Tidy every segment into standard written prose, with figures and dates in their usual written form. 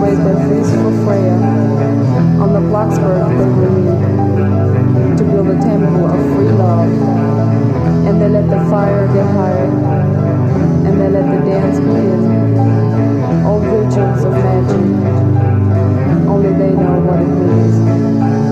celebrate their feast for Freya. On the Bloxburg they read to build a temple of free love. And they let the fire get higher, and they let the dance begin. All rituals of magic, only they know what it means.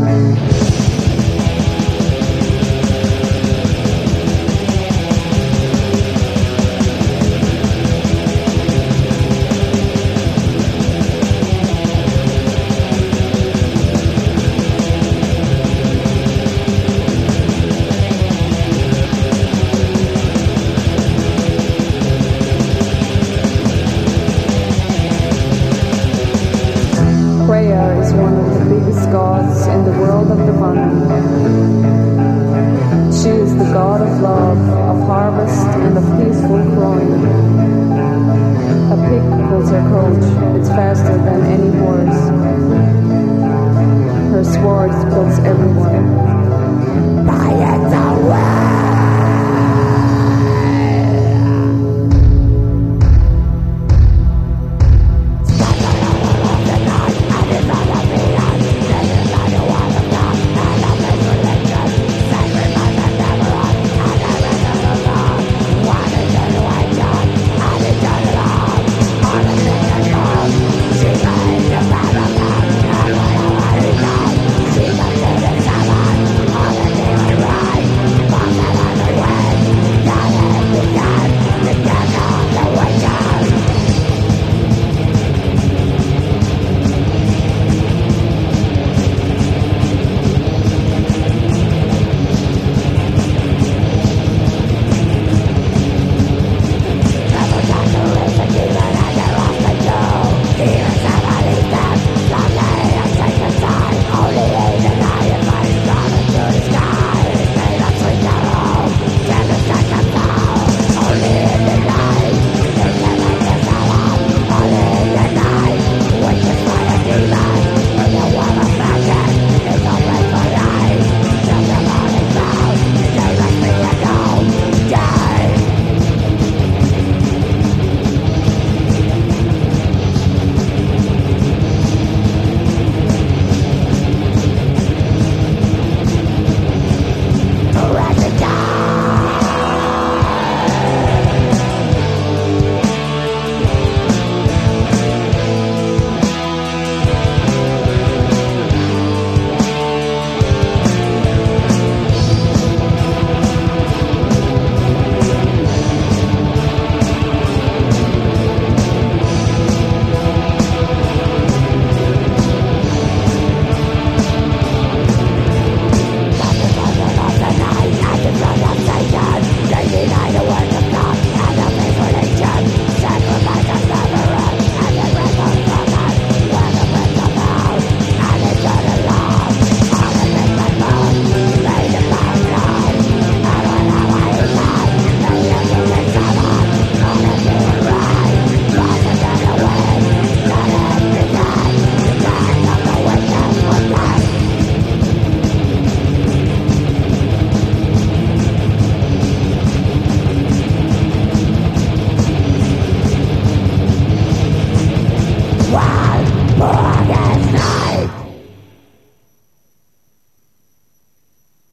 Freya is one of the biggest gods in the world of divine. She is the god of love, of harvest, and of peaceful growing. A pig pulls her coach, it's faster than any horse. Her sword splits every